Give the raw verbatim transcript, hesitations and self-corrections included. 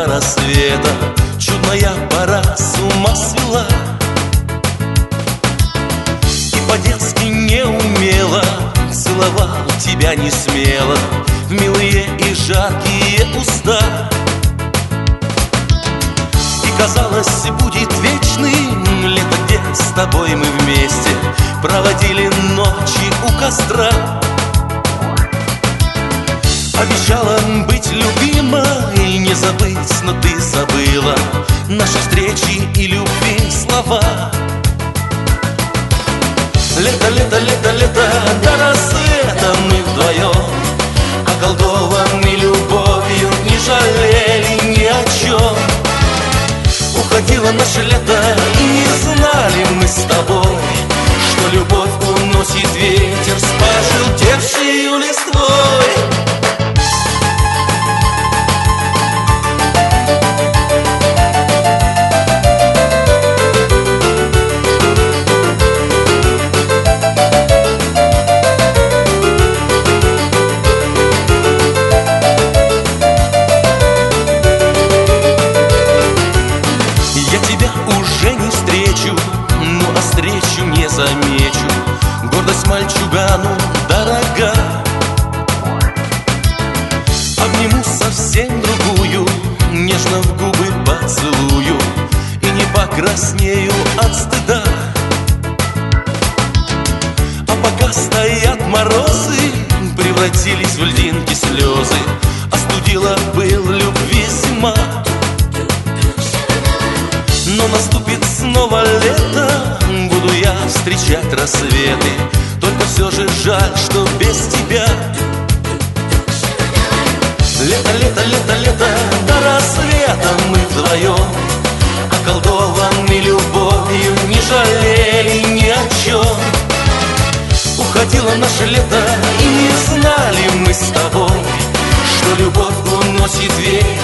рассвета. Чудная пора с ума свела, и по-детски неумело целовал тебя не смело в милые и жаркие уста. И казалось, будет вечным лето, где с тобой мы вместе проводили ночи у костра. Обещала быть любимой, не забыть, но ты забыла наши встречи и любви слова. Лето, лето, лето, лето, до рассвета мы вдвоем околдованы любовью, не жалели ни о чем. Уходило наше лето, и не знали мы с тобой, что любовь уносит ветер с пожелтевшей листвой. Уже не встречу, ну а встречу не замечу. Гордость мальчугану дорога. Обниму совсем другую, нежно в губы поцелую, и не покраснею от стыда. А пока стоят морозы, превратились в льдинки слезы, остудила пыл любви зима. Но наступит снова лето, буду я встречать рассветы, только все же жаль, что без тебя. Лето, лето, лето, лето, до рассвета мы вдвоем околдованы любовью, не жалели ни о чем. Уходило наше лето, и не знали мы с тобой, что любовь уносит ветер